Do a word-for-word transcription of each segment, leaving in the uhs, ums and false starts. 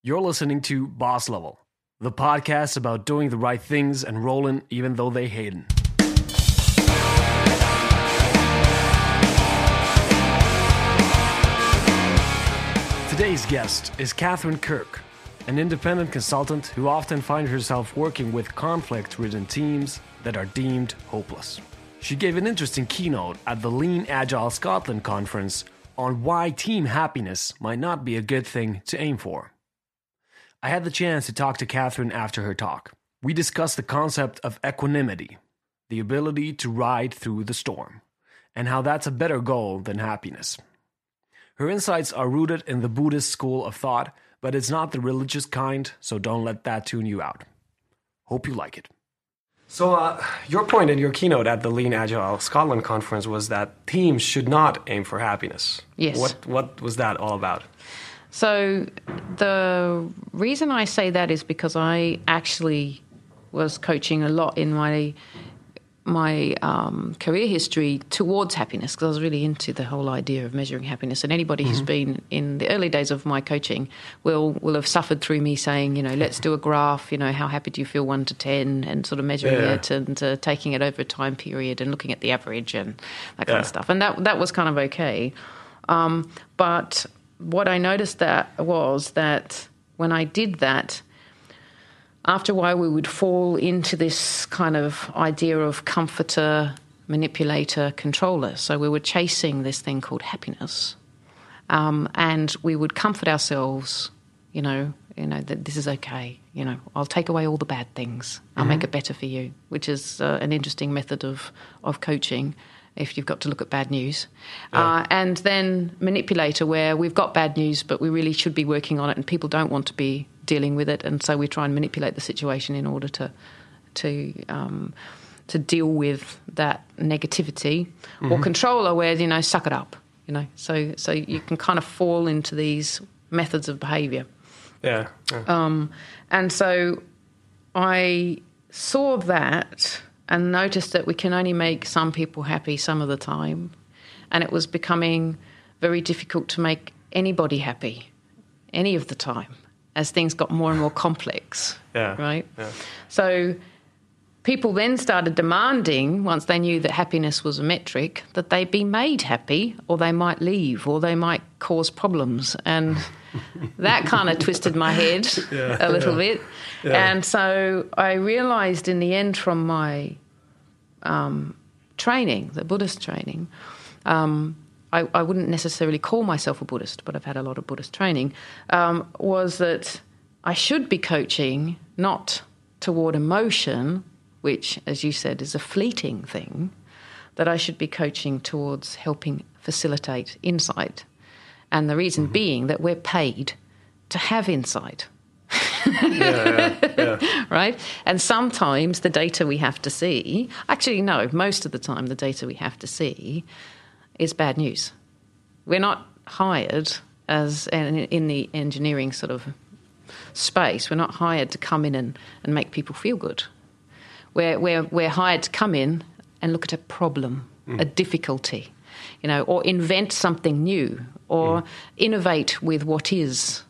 You're listening to Boss Level, the podcast about doing the right things and rolling even though they hatin'. Today's guest is Catherine Kirk, an independent consultant who often finds herself working with conflict-ridden teams that are deemed hopeless. She gave an interesting keynote at the Lean Agile Scotland conference on why team happiness might not be a good thing to aim for. I had the chance to talk to Catherine after her talk. We discussed the concept of equanimity, the ability to ride through the storm, and how that's a better goal than happiness. Her insights are rooted in the Buddhist school of thought, but it's not the religious kind, so don't let that tune you out. Hope you like it. So uh, your point in your keynote at the Lean Agile Scotland conference was that teams should not aim for happiness. Yes. What, what was that all about? So the reason I say that is because I actually was coaching a lot in my my um, career history towards happiness, because I was really into the whole idea of measuring happiness. And anybody mm-hmm. who's been in the early days of my coaching will will have suffered through me saying, you know, let's do a graph, you know, how happy do you feel one to ten, and sort of measuring yeah. it and uh, taking it over a time period and looking at the average and that kind yeah. of stuff. And that that was kind of okay. Um, but what I noticed that was that when I did that, after a while we would fall into this kind of idea of comforter, manipulator, controller. So we were chasing this thing called happiness, um, and we would comfort ourselves, you know, you know that this is okay. You know, I'll take away all the bad things. I'll mm-hmm. make it better for you, which is uh, an interesting method of of coaching, if you've got to look at bad news. Yeah. Uh, and then manipulator, where we've got bad news, but we really should be working on it, and people don't want to be dealing with it, and so we try and manipulate the situation in order to to um, to deal with that negativity. Mm-hmm. Or controller, where, you know, suck it up, you know. So so you can kind of fall into these methods of behaviour. Yeah. yeah. Um, and so I saw that and noticed that we can only make some people happy some of the time, and it was becoming very difficult to make anybody happy any of the time as things got more and more complex, yeah, right? Yeah. So people then started demanding, once they knew that happiness was a metric, that they be made happy, or they might leave, or they might cause problems. And that kind of twisted my head yeah, a little yeah. bit. Yeah. And so I realised in the end from my um, training, the Buddhist training, um, I, I wouldn't necessarily call myself a Buddhist, but I've had a lot of Buddhist training, um, was that I should be coaching not toward emotion, which, as you said, is a fleeting thing, that I should be coaching towards helping facilitate insight. And the reason mm-hmm. being that we're paid to have insight. yeah, yeah, yeah. Right? And sometimes the data we have to see, actually no, most of the time the data we have to see is bad news. We're not hired as in the engineering sort of space, we're not hired to come in and, and make people feel good. We're, we're, we're hired to come in and look at a problem, mm. a difficulty, you know, or invent something new, or mm. innovate with what is.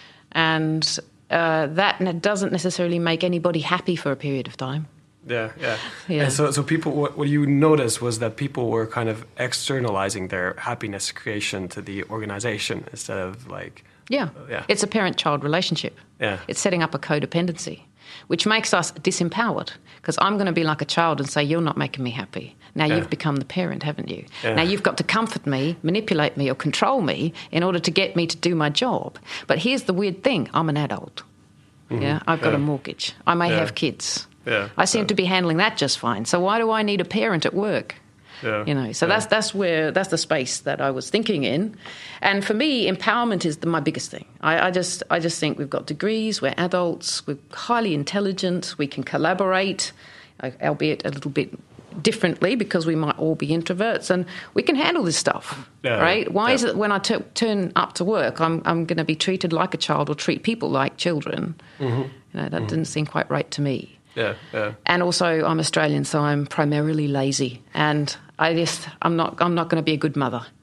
And uh, that doesn't necessarily make anybody happy for a period of time. Yeah, yeah. yeah. And so, so people, what, what you noticed was that people were kind of externalizing their happiness creation to the organization instead of like... Yeah, uh, yeah. It's a parent-child relationship. Yeah. It's setting up a codependency, which makes us disempowered, because I'm going to be like a child and say, you're not making me happy. Now yeah. you've become the parent, haven't you? Yeah. Now you've got to comfort me, manipulate me, or control me in order to get me to do my job. But here's the weird thing. I'm an adult. Mm-hmm. Yeah, I've got yeah. a mortgage. I may yeah. have kids. Yeah. I seem yeah. to be handling that just fine. So why do I need a parent at work? Yeah. You know, so yeah. that's that's where that's the space that I was thinking in, and for me, empowerment is the, my biggest thing. I, I just I just think we've got degrees, we're adults, we're highly intelligent, we can collaborate, albeit a little bit differently because we might all be introverts, and we can handle this stuff, yeah. right? Why yeah. is it when I t- turn up to work, I'm I'm going to be treated like a child or treat people like children? Mm-hmm. You know, that mm-hmm. didn't seem quite right to me. Yeah, yeah. And also, I'm Australian, so I'm primarily lazy, and I just I'm not I'm not going to be a good mother.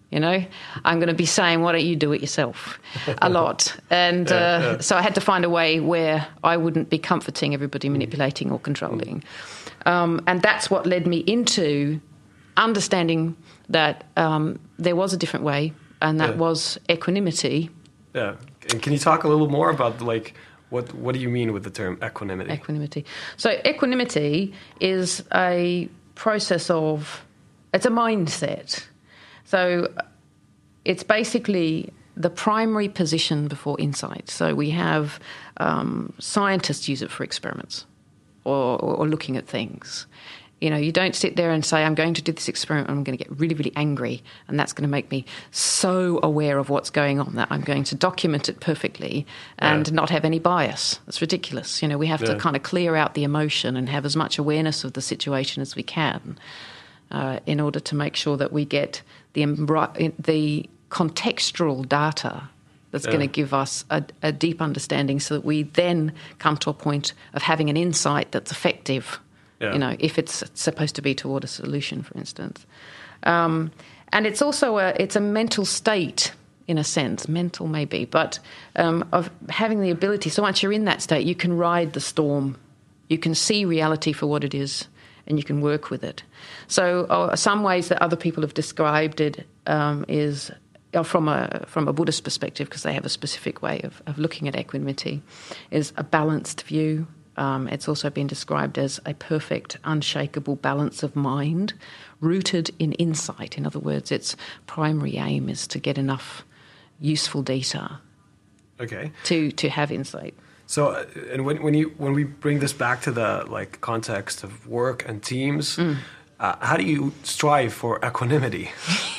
You know, I'm going to be saying, why don't you do it yourself a lot? And yeah, uh, yeah. so I had to find a way where I wouldn't be comforting everybody, manipulating or controlling. Um, and that's what led me into understanding that um, there was a different way, and that yeah. was equanimity. Yeah. And can you talk a little more about, like, what, what do you mean with the term equanimity? Equanimity. So equanimity is a process of, it's a mindset. So it's basically the primary position before insight. So we have um, scientists use it for experiments or, or, or looking at things. You know, you don't sit there and say, I'm going to do this experiment and I'm going to get really, really angry, and that's going to make me so aware of what's going on that I'm going to document it perfectly and yeah. not have any bias. It's ridiculous. You know, we have yeah. to kind of clear out the emotion and have as much awareness of the situation as we can uh, in order to make sure that we get the, the contextual data that's yeah. going to give us a, a deep understanding, so that we then come to a point of having an insight that's effective. Yeah. You know, if it's supposed to be toward a solution, for instance. Um, and it's also a, it's a mental state, in a sense, mental maybe, but um, of having the ability. So once you're in that state, you can ride the storm. You can see reality for what it is, and you can work with it. So uh, some ways that other people have described it um, is uh, from a from a Buddhist perspective, because they have a specific way of, of looking at equanimity, is a balanced view. Um, it's also been described as a perfect, unshakable balance of mind, rooted in insight. In other words, its primary aim is to get enough useful data okay. to, to have insight. So, uh, and when when you when we bring this back to the like context of work and teams, mm. uh, how do you strive for equanimity?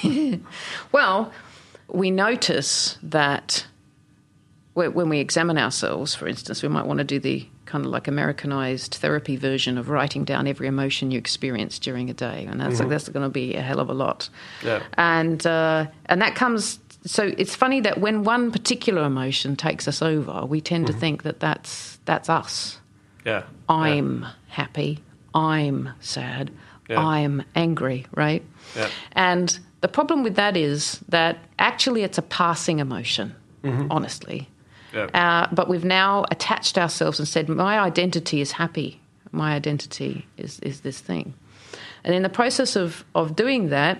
Well, we notice that when we examine ourselves, for instance, we might want to do the kind of like Americanized therapy version of writing down every emotion you experience during a day, and that's mm-hmm. like, that's going to be a hell of a lot. Yeah. And uh, and that comes. So it's funny that when one particular emotion takes us over, we tend mm-hmm. to think that that's that's us. Yeah. I'm yeah. happy. I'm sad. Yeah. I'm angry. Right. Yeah. And the problem with that is that actually it's a passing emotion. Mm-hmm. Honestly. Yeah. Uh, but we've now attached ourselves and said, my identity is happy. My identity is, is this thing. And in the process of, of doing that,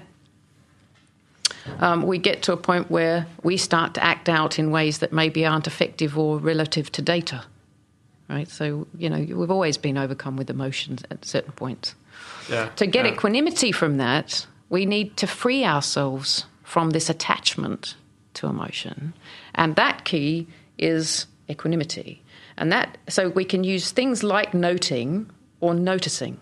um, we get to a point where we start to act out in ways that maybe aren't effective or relative to data. Right? So, you know, we've always been overcome with emotions at certain points. Yeah. To get yeah. equanimity from that, we need to free ourselves from this attachment to emotion. And that key is equanimity. And that, so we can use things like noting or noticing.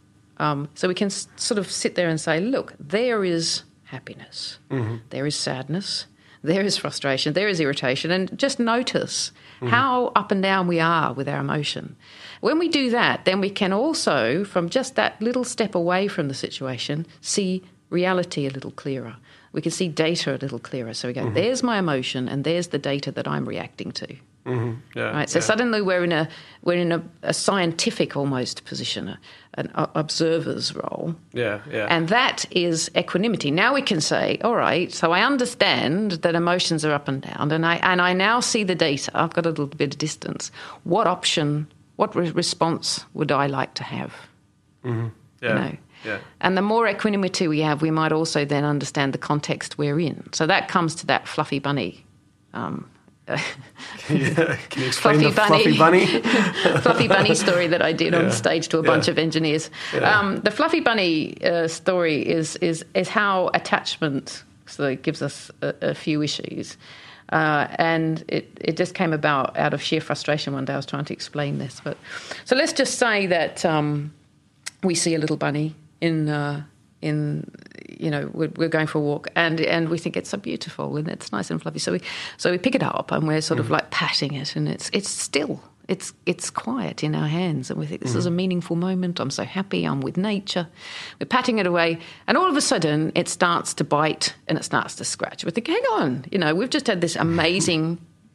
Um, so we can s- sort of sit there and say, look, there is happiness, mm-hmm. there is sadness, there is frustration, there is irritation, and just notice mm-hmm. how up and down we are with our emotion. When we do that, then we can also, from just that little step away from the situation, see reality a little clearer. We can see data a little clearer. So we go, mm-hmm. there's my emotion, and there's the data that I'm reacting to. Mm-hmm. Yeah, right. So yeah. suddenly we're in a we're in a, a scientific almost position, a, an a, observer's role. Yeah, yeah. And that is equanimity. Now we can say, all right, so I understand that emotions are up and down, and I and I now see the data. I've got a little bit of distance. What option, what re- response would I like to have? Mm-hmm. Yeah. You know? Yeah. And the more equanimity we have, we might also then understand the context we're in. So that comes to that fluffy bunny. Um, yeah. Can you explain fluffy the bunny. fluffy bunny? fluffy bunny story that I did yeah. on stage to a bunch yeah. of engineers. Yeah. Um, the fluffy bunny uh, story is is is how attachment, so it gives us a, a few issues. Uh, and it, it just came about out of sheer frustration one day. I was trying to explain this. But so let's just say that um, we see a little bunny in uh, in you know we're, we're going for a walk, and and we think it's so beautiful and it's nice and fluffy. So we so we pick it up and we're sort mm. of like patting it, and it's it's still it's it's quiet in our hands, and we think this mm. is a meaningful moment. I'm so happy. I'm with nature. We're patting it away, and all of a sudden it starts to bite and it starts to scratch. We think, hang on, you know, we've just had this amazing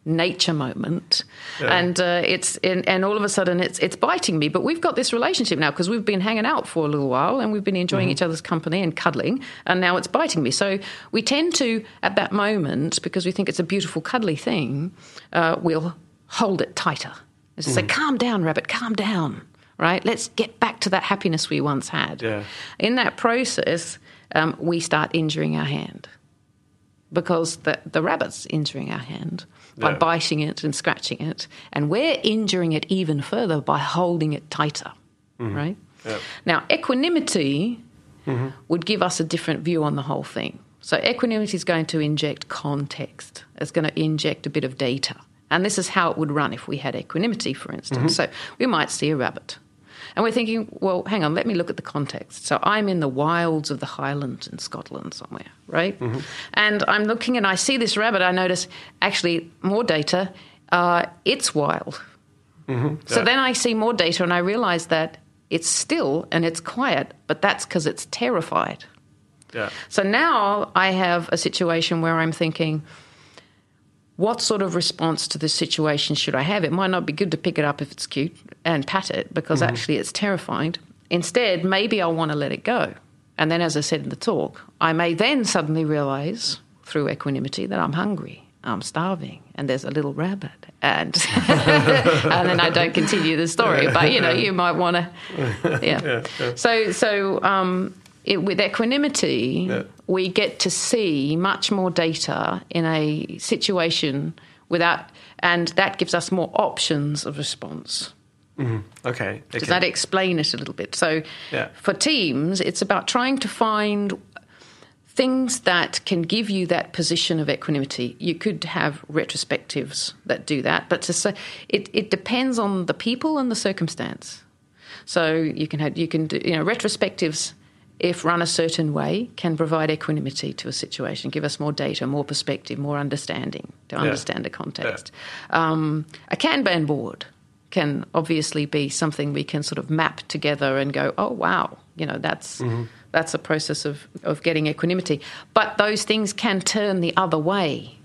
nature moment, yeah. and uh, it's in, and all of a sudden it's it's biting me. But we've got this relationship now because we've been hanging out for a little while and we've been enjoying mm-hmm. each other's company and cuddling, and now it's biting me. So we tend to, at that moment, because we think it's a beautiful cuddly thing, uh, we'll hold it tighter. It's mm-hmm. say, "Calm down, rabbit, calm down." Right? Let's get back to that happiness we once had. Yeah. In that process, um, we start injuring our hand because the, the rabbit's injuring our hand by yeah. biting it and scratching it, and we're injuring it even further by holding it tighter, mm-hmm. right? Yeah. Now, equanimity mm-hmm. would give us a different view on the whole thing. So equanimity is going to inject context. It's going to inject a bit of data. And this is how it would run if we had equanimity, for instance. Mm-hmm. So we might see a rabbit. And we're thinking, well, hang on, let me look at the context. So I'm in the wilds of the Highlands in Scotland somewhere, right? Mm-hmm. And I'm looking and I see this rabbit. I notice, actually, more data, uh, it's wild. Mm-hmm. So yeah. then I see more data and I realise that it's still and it's quiet, but that's because it's terrified. Yeah. So now I have a situation where I'm thinking, what sort of response to this situation should I have? It might not be good to pick it up if it's cute and pat it because mm-hmm. actually it's terrifying. Instead, maybe I'll want to let it go. And then, as I said in the talk, I may then suddenly realise through equanimity that I'm hungry, I'm starving, and there's a little rabbit. And and then I don't continue the story. But, you know, you might want to, yeah. yeah, yeah. So, so um, it, with equanimity... Yeah. we get to see much more data in a situation without, and that gives us more options of response. Mm-hmm. Okay. okay. Does that explain it a little bit? So yeah. for teams, it's about trying to find things that can give you that position of equanimity. You could have retrospectives that do that, but to say, it, it depends on the people and the circumstance. So you can have, you can do, you know, retrospectives, if run a certain way, can provide equanimity to a situation, give us more data, more perspective, more understanding to understand yeah. the context. Yeah. Um, a Kanban board can obviously be something we can sort of map together and go, oh, wow, you know, that's mm-hmm. that's a process of, of getting equanimity. But those things can turn the other way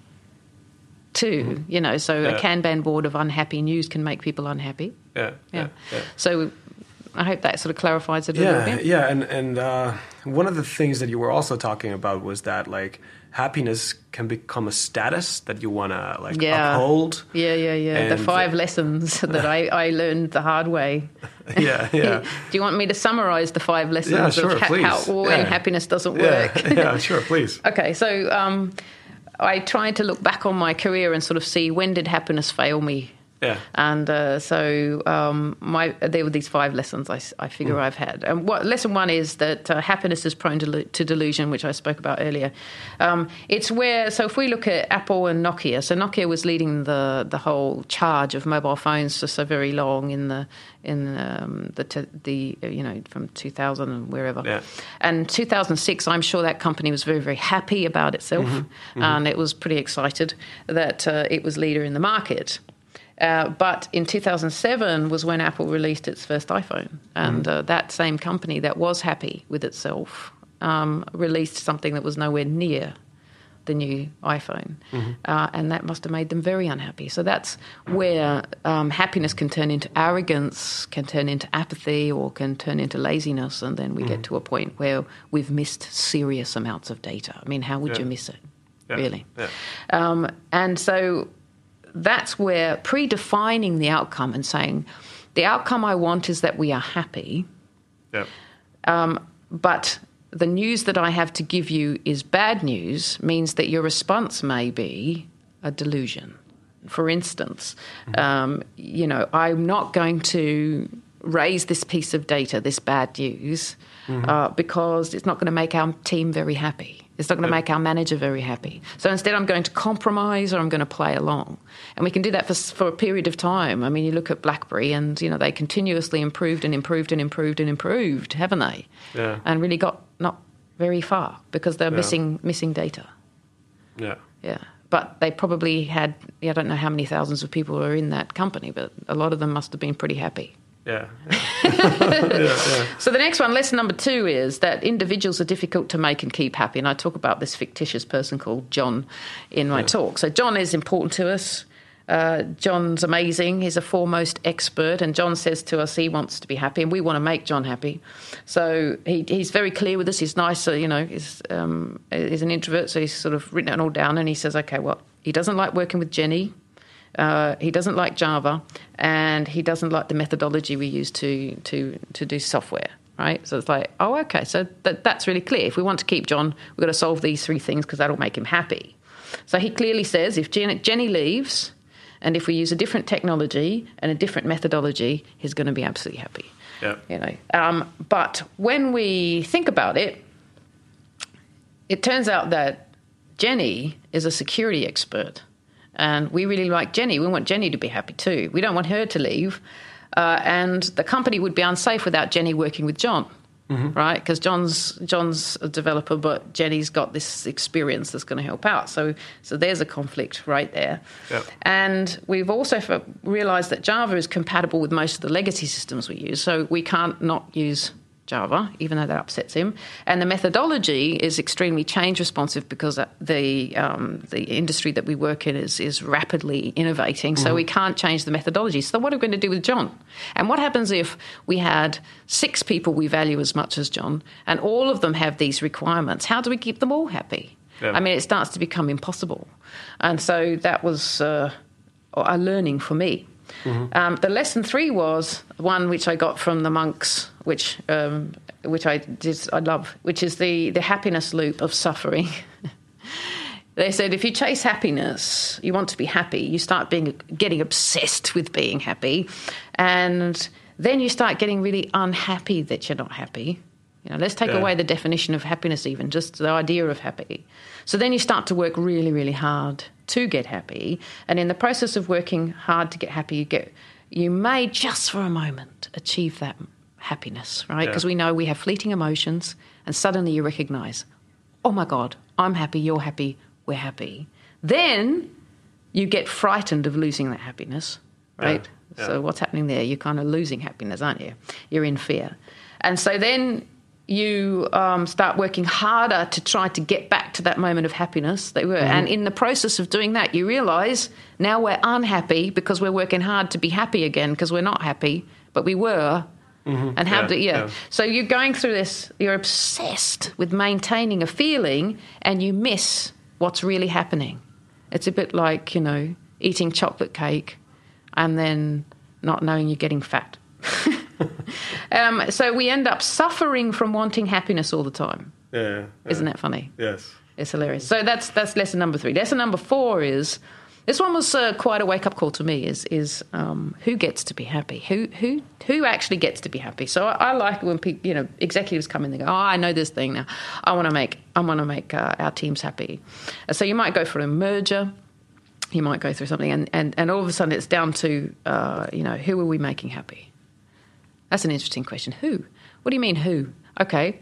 too, mm-hmm. you know, so yeah. a Kanban board of unhappy news can make people unhappy. Yeah, yeah, yeah. yeah. So I hope that sort of clarifies it a yeah, little bit. Yeah, and and uh, one of the things that you were also talking about was that like happiness can become a status that you want to like yeah. uphold. Yeah, yeah, yeah. And the five lessons that I, I learned the hard way. Yeah, yeah. Do you want me to summarize the five lessons yeah, sure, of ha- please. how when yeah. happiness doesn't yeah. work? Yeah, sure, please. Okay, so um, I tried to look back on my career and sort of see when did happiness fail me. Yeah. And uh, so um, my there were these five lessons I, I figure mm. I've had. And what lesson one is that uh, happiness is prone to, to delusion, which I spoke about earlier. Um, it's where, so if we look at Apple and Nokia, so Nokia was leading the the whole charge of mobile phones for so very long in the in um, the t- the you know from two thousand and wherever. Yeah. And two thousand six, I'm sure that company was very very happy about itself, mm-hmm. Mm-hmm. and it was pretty excited that uh, it was leader in the market. Uh, but in two thousand seven was when Apple released its first iPhone. And mm. uh, that same company that was happy with itself um, released something that was nowhere near the new iPhone. Mm-hmm. Uh, and that must have made them very unhappy. So that's where um, happiness can turn into arrogance, can turn into apathy, or can turn into laziness. And then we mm. get to a point where we've missed serious amounts of data. I mean, how would yeah. you miss it, yeah. really? Yeah. Um, and so... that's where predefining the outcome and saying, the outcome I want is that we are happy, yep. um, but the news that I have to give you is bad news, means that your response may be a delusion. For instance, mm-hmm. um, you know, I'm not going to raise this piece of data, this bad news, mm-hmm. uh, because it's not going to make our team very happy. It's not going to make our manager very happy. So instead I'm going to compromise or I'm going to play along. And we can do that for, for a period of time. I mean, you look at BlackBerry and, you know, they continuously improved and improved and improved and improved, haven't they? Yeah. And really got not very far because they're yeah. missing missing data. Yeah. Yeah. But they probably had, I don't know how many thousands of people were in that company, but a lot of them must have been pretty happy. Yeah. Yeah. yeah, yeah. So the next one, lesson number two, is that individuals are difficult to make and keep happy. And I talk about this fictitious person called John in my yeah. talk. So John is important to us. Uh, John's amazing. He's a foremost expert, and John says to us he wants to be happy, and we want to make John happy. So he, he's very clear with us. He's nice, uh, you know, he's, um, he's an introvert, so he's sort of written it all down, and he says, okay, well, he doesn't like working with Jenny, uh, he doesn't like Java, and he doesn't like the methodology we use to to to do software. Right, so it's like, oh, okay, so that, that's really clear. If we want to keep John, we've got to solve these three things because that'll make him happy. So he clearly says if Jenny, Jenny leaves, and if we use a different technology and a different methodology, he's going to be absolutely happy. Yeah. You know. Um, but when we think about it, it turns out that Jenny is a security expert, and we really like Jenny. We want Jenny to be happy too. We don't want her to leave. Uh, and the company would be unsafe without Jenny working with John, mm-hmm. right? Because John's John's a developer, but Jenny's got this experience that's going to help out. So, so there's a conflict right there. Yep. And we've also f- realised that Java is compatible with most of the legacy systems we use. So we can't not use Java, even though that upsets him. And the methodology is extremely change responsive because the um, the industry that we work in is is rapidly innovating. Mm-hmm. So we can't change the methodology. So what are we going to do with John? And what happens if we had six people we value as much as John, and all of them have these requirements? How do we keep them all happy? Yeah. I mean, it starts to become impossible. And so that was uh, a learning for me. Mm-hmm. Um, the lesson three was one which I got from the monks, which um, which I did, I love, which is the, the happiness loop of suffering. They said if you chase happiness, you want to be happy, you start being getting obsessed with being happy, and then you start getting really unhappy that you're not happy. You know, let's take yeah. away the definition of happiness even, just the idea of happy. So then you start to work really, really hard to get happy. And in the process of working hard to get happy, you get, you may just for a moment achieve that happiness, right? Because yeah. we know we have fleeting emotions, and suddenly you recognise, oh my God, I'm happy, you're happy, we're happy. Then you get frightened of losing that happiness, right? Yeah. Yeah. So what's happening there? You're kind of losing happiness, aren't you? You're in fear. And so then you um, start working harder to try to get back to that moment of happiness they were. Mm-hmm. And in the process of doing that, you realise now we're unhappy because we're working hard to be happy again because we're not happy, but we were. Mm-hmm. And how yeah, do yeah. yeah. So you're going through this, you're obsessed with maintaining a feeling and you miss what's really happening. It's a bit like, you know, eating chocolate cake and then not knowing you're getting fat. um, so we end up suffering from wanting happiness all the time. Yeah, yeah. Isn't that funny? Yes. It's hilarious. So that's that's lesson number three. Lesson number four is, this one was uh, quite a wake-up call to me, is is um, who gets to be happy? Who who who actually gets to be happy? So I, I like when people, you know, executives come in and go, oh, I know this thing now. I want to make I want to make uh, our teams happy. So you might go for a merger. You might go through something, and, and, and all of a sudden it's down to, uh, you know, who are we making happy? That's an interesting question. Who? What do you mean who? Okay.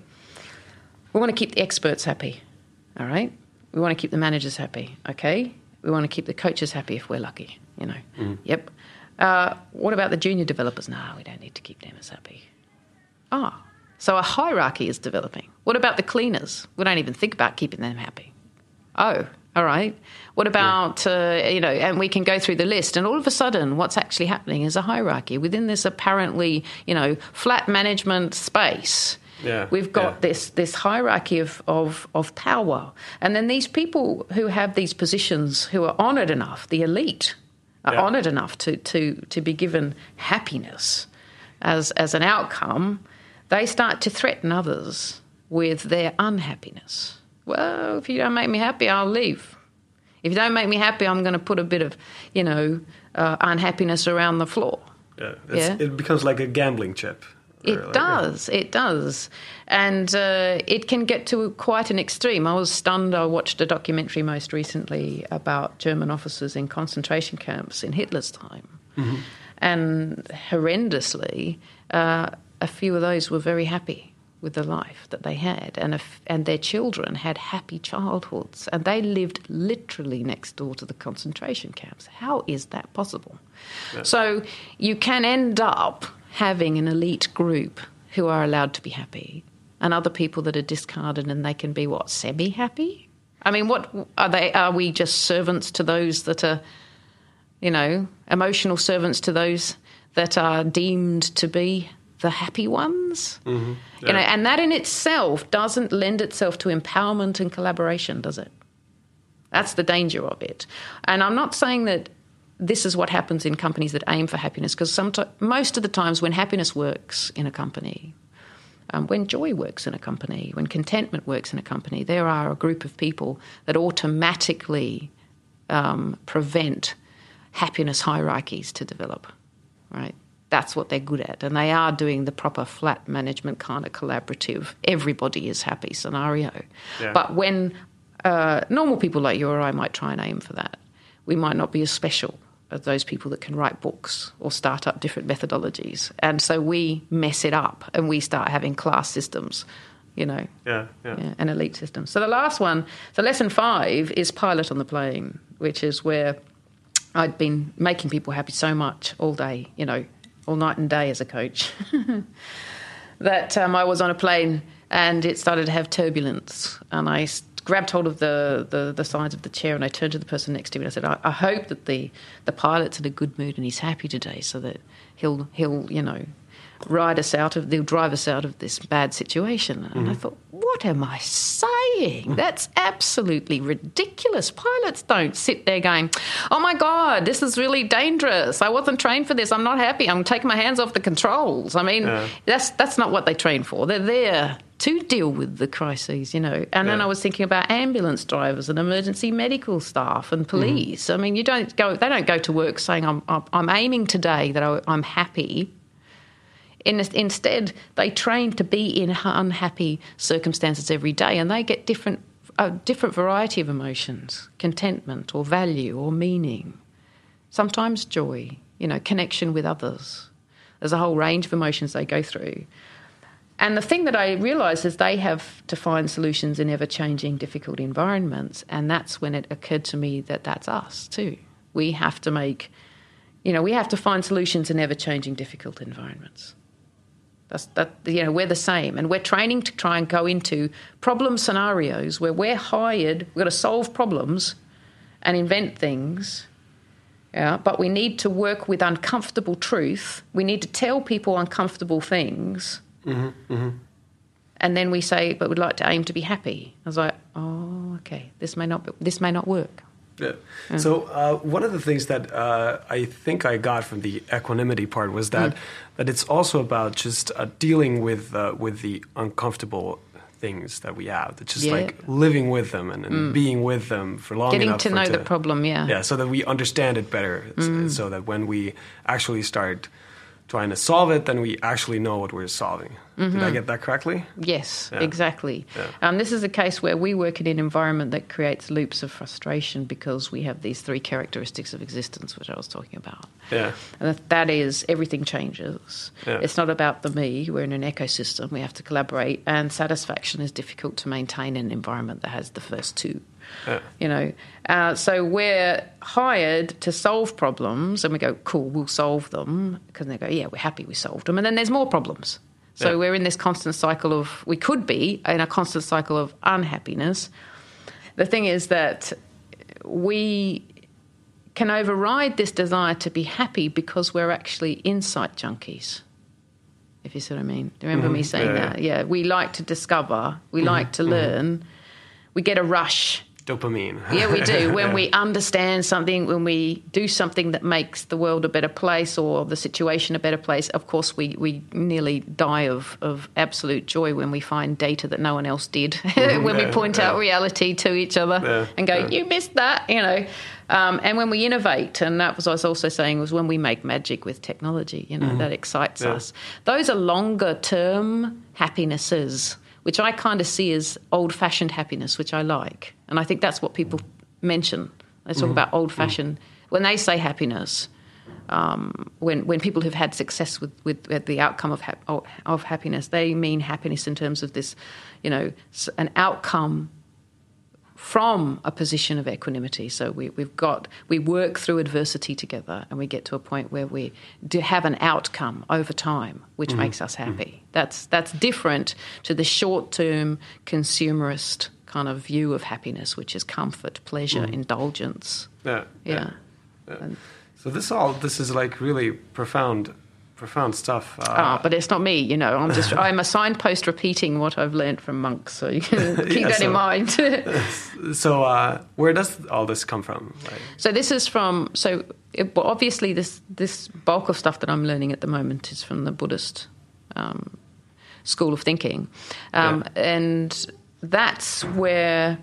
We want to keep the experts happy, all right? We want to keep the managers happy, okay? We want to keep the coaches happy if we're lucky, you know. Mm. Yep. Uh, what about the junior developers? No, we don't need to keep them as happy. Ah, so a hierarchy is developing. What about the cleaners? We don't even think about keeping them happy. Oh, all right. What about, yeah. uh, you know, and we can go through the list, and all of a sudden what's actually happening is a hierarchy. Within this apparently, you know, flat management space, yeah. we've got yeah. this this hierarchy of, of, of power. And then these people who have these positions, who are honoured enough, the elite, are yeah. honoured enough to, to, to be given happiness as, as an outcome, they start to threaten others with their unhappiness. Well, if you don't make me happy, I'll leave. If you don't make me happy, I'm going to put a bit of, you know, uh, unhappiness around the floor. Yeah, yeah? It becomes like a gambling chip. It like, does, yeah. it does. And uh, it can get to quite an extreme. I was stunned. I watched a documentary most recently about German officers in concentration camps in Hitler's time. Mm-hmm. And horrendously, uh, a few of those were very happy with the life that they had, and if, and their children had happy childhoods, and they lived literally next door to the concentration camps. How is that possible? Yeah. So you can end up having an elite group who are allowed to be happy, and other people that are discarded, and they can be what, semi-happy? I mean, what are they? Are we just servants to those that are you know, emotional servants to those that are deemed to be the happy ones. Mm-hmm. Yeah. You know, and that in itself doesn't lend itself to empowerment and collaboration, does it? That's the danger of it. And I'm not saying that this is what happens in companies that aim for happiness, because sometimes, most of the times when happiness works in a company, um, when joy works in a company, when contentment works in a company, there are a group of people that automatically um, prevent happiness hierarchies to develop, right? That's what they're good at. And they are doing the proper flat management kind of collaborative, everybody is happy scenario. Yeah. But when uh, normal people like you or I might try and aim for that, we might not be as special as those people that can write books or start up different methodologies. And so we mess it up and we start having class systems, you know, yeah, yeah. Yeah, and elite systems. So the last one, so lesson five is pilot on the plane, which is where I'd been making people happy so much all day, you know, all night and day as a coach, that um, I was on a plane and it started to have turbulence. And I grabbed hold of the, the, the sides of the chair and I turned to the person next to me and I said, I, I hope that the, the pilot's in a good mood and he's happy today so that he'll, he'll you know, ride us out of, they'll drive us out of this bad situation. And mm-hmm. I thought, what am I saying? That's absolutely ridiculous. Pilots don't sit there going, oh my God, this is really dangerous. I wasn't trained for this. I'm not happy. I'm taking my hands off the controls. I mean, yeah. that's that's not what they train for. They're there to deal with the crises, you know. And yeah. then I was thinking about ambulance drivers and emergency medical staff and police. Mm-hmm. I mean, you don't go, they don't go to work saying, I'm, I'm, I'm aiming today that I, I'm happy. In, instead, they train to be in unhappy circumstances every day, and they get different, a different variety of emotions, contentment or value or meaning, sometimes joy, you know, connection with others. There's a whole range of emotions they go through. And the thing that I realise is they have to find solutions in ever-changing, difficult environments, and that's when it occurred to me that that's us too. We have to make, you know, we have to find solutions in ever-changing, difficult environments. That's, that, you know, we're the same, and we're training to try and go into problem scenarios where we're hired, we've got to solve problems and invent things, yeah, but we need to work with uncomfortable truth. We need to tell people uncomfortable things, mm-hmm, mm-hmm. and then we say, but we'd like to aim to be happy. I was like, oh, okay, this may not be, this may not work. Yeah. Mm. So uh, one of the things that uh, I think I got from the equanimity part was that mm. that it's also about just uh, dealing with uh, with the uncomfortable things that we have. It's just yeah. like living with them and, and mm. being with them for long Getting enough. Getting to know to, the problem, yeah. Yeah, so that we understand it better. Mm. So that when we actually start trying to solve it, then we actually know what we're solving. Mm-hmm. Did I get that correctly? Yes, yeah. exactly. Yeah. Um, this is a case where we work in an environment that creates loops of frustration because we have these three characteristics of existence, which I was talking about. Yeah. And that, that is, everything changes. Yeah. It's not about the me. We're in an ecosystem. We have to collaborate. And satisfaction is difficult to maintain in an environment that has the first two. Yeah. You know, uh, so we're hired to solve problems, and we go, cool, we'll solve them, because they go, yeah, we're happy we solved them, and then there's more problems. So yeah. we're in this constant cycle of, we could be in a constant cycle of unhappiness. The thing is that we can override this desire to be happy because we're actually insight junkies, if you see what I mean. Do you remember mm-hmm. me saying yeah, that? Yeah. yeah, we like to discover, we mm-hmm. like to learn, mm-hmm. we get a rush. Dopamine. Yeah, we do. When yeah. we understand something, when we do something that makes the world a better place or the situation a better place, of course we, we nearly die of, of absolute joy when we find data that no one else did, mm, when yeah, we point yeah. out reality to each other yeah, and go, yeah. you missed that, you know. Um, and when we innovate, and that was what I was also saying, was when we make magic with technology, you know, mm. that excites yeah. us. Those are longer-term happinesses, which I kind of see as old-fashioned happiness, which I like. And I think that's what people mention. They talk mm-hmm. about old-fashioned. Mm-hmm. When they say happiness, um, when when people have had success with, with, with the outcome of ha- of happiness, they mean happiness in terms of this, you know, an outcome from a position of equanimity. So we, we've got, we work through adversity together and we get to a point where we do have an outcome over time, which mm-hmm. makes us happy. Mm-hmm. That's that's different to the short-term consumerist kind of view of happiness, which is comfort, pleasure, mm. indulgence. Yeah. Yeah. yeah. And, So this all this is like really profound, profound stuff. Uh, ah, but it's not me, you know. I'm just I'm a signpost repeating what I've learned from monks, so you can keep yeah, that so, in mind. so uh, where does all this come from? Like, so this is from so it, well, obviously this this bulk of stuff that I'm learning at the moment is from the Buddhist um, school of thinking, um, yeah. and that's where.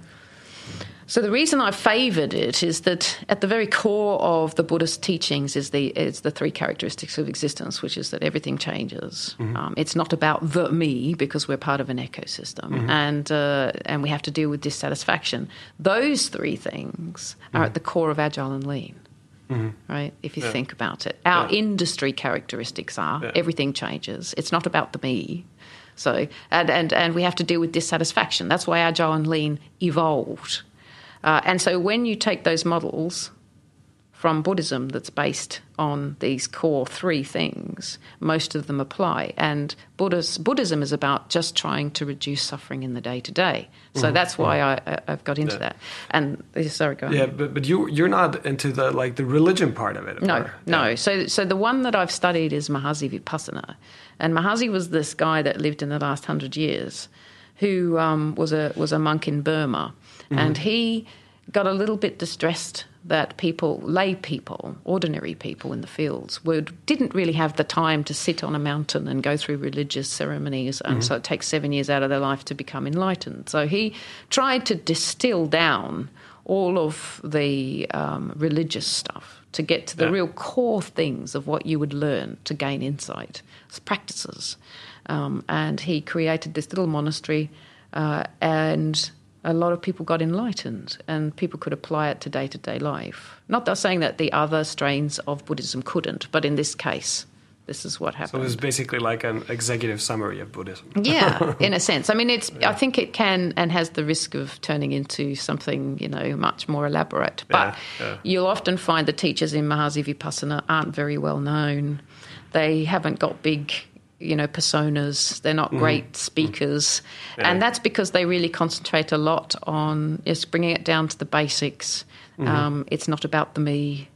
So the reason I favoured it is that at the very core of the Buddhist teachings is the is the three characteristics of existence, which is that everything changes. Mm-hmm. Um, it's not about the me because we're part of an ecosystem, mm-hmm. and uh, and we have to deal with dissatisfaction. Those three things are mm-hmm. at the core of Agile and Lean, mm-hmm. right? If you yeah. think about it, our yeah. industry characteristics are yeah. everything changes. It's not about the me. So and, and and we have to deal with dissatisfaction. That's why Agile and Lean evolved. Uh, and so when you take those models from Buddhism that's based on these core three things, most of them apply. And Buddhist, Buddhism is about just trying to reduce suffering in the day-to-day. So mm-hmm. that's why mm-hmm. I, I've got into yeah. that. And sorry, go ahead. Yeah, but, but you, you're not into the like the religion part of it. No, or, no. Yeah. So, so the one that I've studied is Mahasi Vipassana. And Mahasi was this guy that lived in the last hundred years who um, was a was a monk in Burma. Mm-hmm. And he got a little bit distressed that people, lay people, ordinary people in the fields, would didn't really have the time to sit on a mountain and go through religious ceremonies, and mm-hmm. so it takes seven years out of their life to become enlightened. So he tried to distill down all of the um, religious stuff to get to the yeah. real core things of what you would learn to gain insight, practices. Um, and he created this little monastery uh, and... a lot of people got enlightened and people could apply it to day-to-day life. Not that saying that the other strains of Buddhism couldn't, but in this case, this is what happened. So it's basically like an executive summary of Buddhism. Yeah, in a sense. I mean, it's. Yeah. I think it can and has the risk of turning into something, you know, much more elaborate. But yeah, yeah. you'll often find the teachers in Mahasi Vipassana aren't very well known. They haven't got big... you know, personas. They're not mm-hmm. great speakers. Yeah. And that's because they really concentrate a lot on just bringing it down to the basics. Mm-hmm. Um, it's not about the me.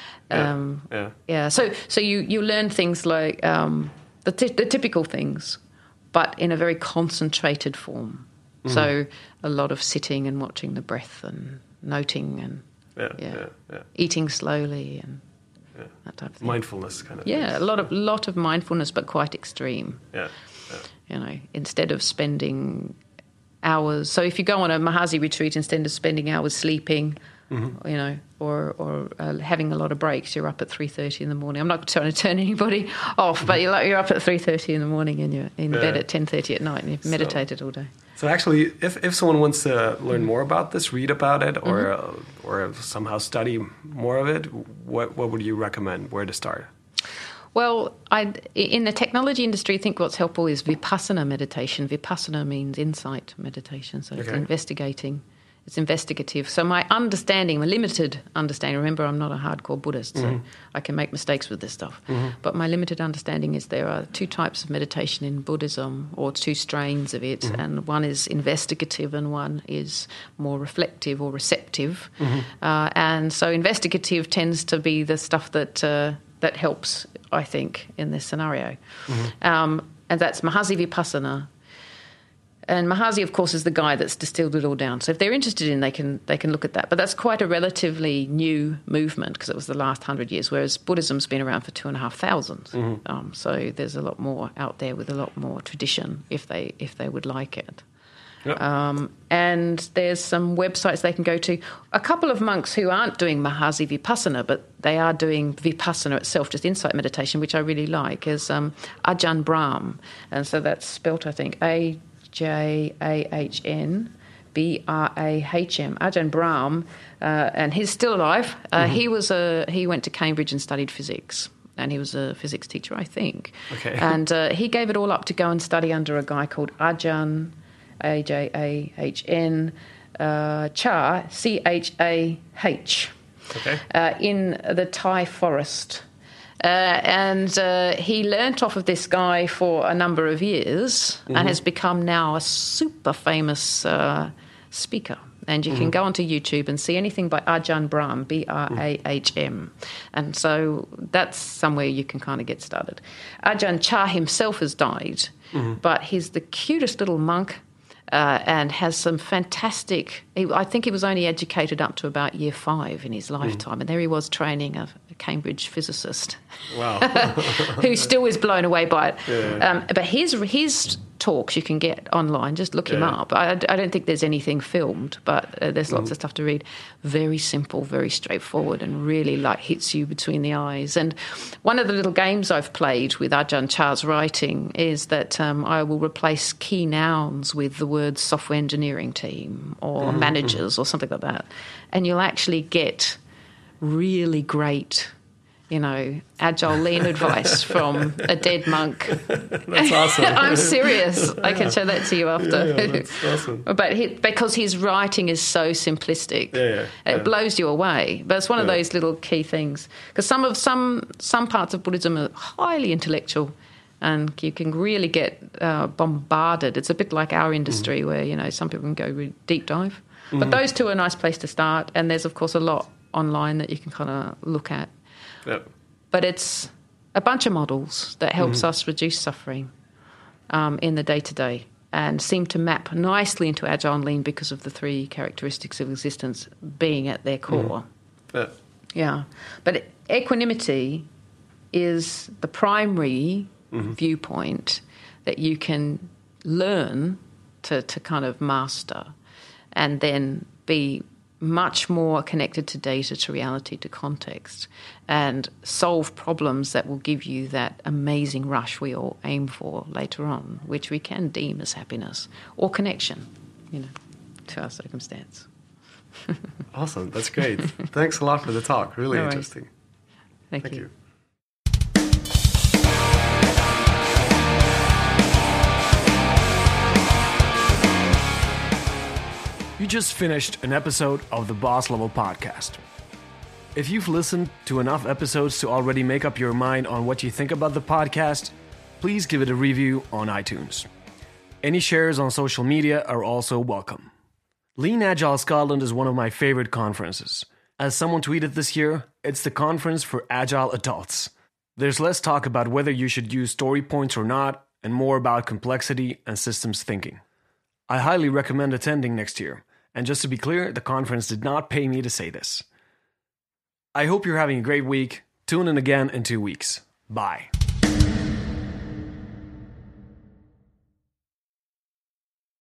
Um, yeah. yeah. yeah. So so you, you learn things like um, the, t- the typical things, but in a very concentrated form. Mm-hmm. So a lot of sitting and watching the breath and noting and yeah, yeah. Yeah, yeah. eating slowly and Yeah. that type of thing. Mindfulness kind of yeah things. a lot of lot of mindfulness, but quite extreme. Yeah. yeah you know instead of spending hours, so if you go on a Mahasi retreat, instead of spending hours sleeping, mm-hmm. you know or or uh, having a lot of breaks, you're up at three thirty in the morning. I'm not trying to turn anybody off, but you're like, you're up at three thirty in the morning and you're in yeah. bed at ten thirty at night and you've meditated so, all day. So actually, if, if someone wants to learn more about this, read about it, or mm-hmm. uh, or somehow study more of it, what what would you recommend? Where to start? Well, I in the technology industry, I think what's helpful is Vipassana meditation. Vipassana means insight meditation, so okay. it's investigating. It's investigative. So my understanding, my limited understanding, remember I'm not a hardcore Buddhist, so mm-hmm. I can make mistakes with this stuff. Mm-hmm. But my limited understanding is there are two types of meditation in Buddhism, or two strains of it, mm-hmm. and one is investigative and one is more reflective or receptive. Mm-hmm. Uh, and so investigative tends to be the stuff that uh, that helps, I think, in this scenario. Mm-hmm. Um, and that's Mahasi Vipassana. And Mahasi, of course, is the guy that's distilled it all down. So if they're interested in, they can they can look at that. But that's quite a relatively new movement because it was the last hundred years, whereas Buddhism's been around for two and a half thousand. Mm-hmm. Um, so there's a lot more out there with a lot more tradition if they if they would like it. Yep. Um, and there's some websites they can go to. A couple of monks who aren't doing Mahasi Vipassana, but they are doing Vipassana itself, just insight meditation, which I really like, is um, Ajahn Brahm. And so that's spelt, I think, A J A H N B R A H M. Ajahn Brahm, uh, and he's still alive. Uh, mm-hmm. He was a he went to Cambridge and studied physics, and he was a physics teacher, I think. Okay. And uh, he gave it all up to go and study under a guy called Ajahn, A J A H N, uh, Chah, C H A H, okay. uh, in the Thai forest. Uh, and uh, he learnt off of this guy for a number of years mm-hmm. and has become now a super famous uh, speaker. And you mm-hmm. can go onto YouTube and see anything by Ajahn Brahm, B R A H M. And so that's somewhere you can kind of get started. Ajahn Chah himself has died, mm-hmm. but he's the cutest little monk. Uh, and has some fantastic... He, I think he was only educated up to about year five in his lifetime, mm. and there he was training a, a Cambridge physicist. Wow. Who still is blown away by it. Yeah. Um, but his his talks you can get online. Just look yeah. him up. I, I don't think there's anything filmed, but uh, there's lots mm. of stuff to read. Very simple, very straightforward, and really like hits you between the eyes. And one of the little games I've played with Ajahn Chah's writing is that um, I will replace key nouns with the words software engineering team or mm. managers or something like that. And you'll actually get really great, you know, agile lean advice from a dead monk. That's awesome. I'm serious. I can show that to you after. Yeah, yeah, that's awesome. But he, because his writing is so simplistic, yeah, yeah, yeah. it blows you away. But it's one of yeah. those little key things. Because some of some some parts of Buddhism are highly intellectual, and you can really get uh, bombarded. It's a bit like our industry, mm. where you know some people can go really deep dive. Mm. But those two are a nice place to start. And there's of course a lot online that you can kind of look at. Yep. But it's a bunch of models that helps mm-hmm. us reduce suffering um, in the day-to-day and seem to map nicely into Agile and Lean because of the three characteristics of existence being at their core. Mm-hmm. Yep. Yeah. But equanimity is the primary mm-hmm. viewpoint that you can learn to, to kind of master and then be much more connected to data, to reality, to context, and solve problems that will give you that amazing rush we all aim for later on, which we can deem as happiness or connection, you know, to our circumstance. Awesome. That's great. Thanks a lot for the talk. Really no interesting. Thank, Thank you. you. You just finished an episode of the Boss Level Podcast. If you've listened to enough episodes to already make up your mind on what you think about the podcast, please give it a review on iTunes. Any shares on social media are also welcome. Lean Agile Scotland is one of my favorite conferences. As someone tweeted this year, it's the conference for agile adults. There's less talk about whether you should use story points or not, and more about complexity and systems thinking. I highly recommend attending next year. And just to be clear, the conference did not pay me to say this. I hope you're having a great week. Tune in again in two weeks. Bye.